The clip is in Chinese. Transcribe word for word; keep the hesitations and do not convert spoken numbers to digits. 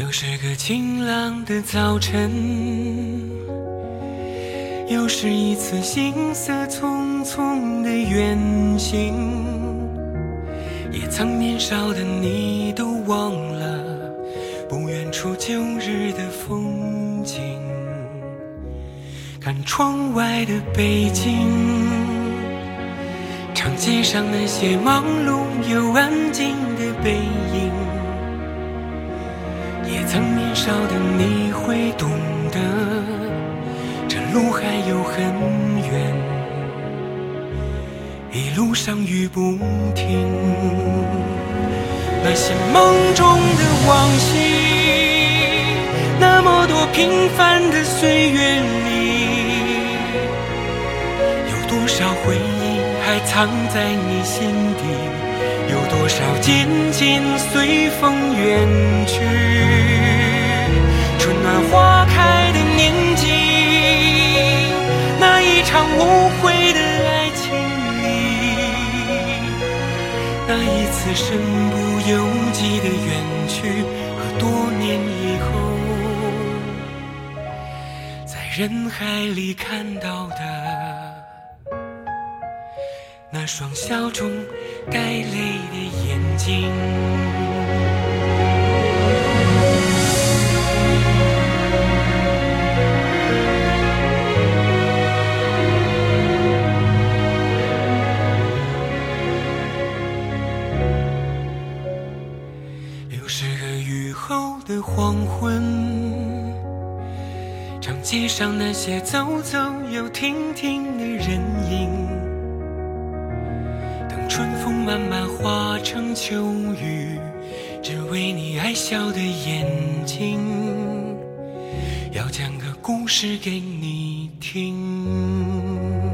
又是个晴朗的早晨，又是一次行色匆匆的远行，也曾年少的你都忘了不远处旧日的风景。看窗外的北京，长街上那些忙碌又安静的背影，也曾年少的你会懂得这路还有很远，一路上雨不停。那些梦中的往昔，那么多平凡的岁月里，有多少回忆还藏在你心底，有多少渐渐随风远去。春暖花开的年纪，那一场无悔的爱情里，那一次身不由己的远去，和多年以后在人海里看到的那双笑中带泪的眼睛。又是个雨后的黄昏，长街上那些走走又停停的人影，春风慢慢化成秋雨，只为你爱笑的眼睛，要讲个故事给你听。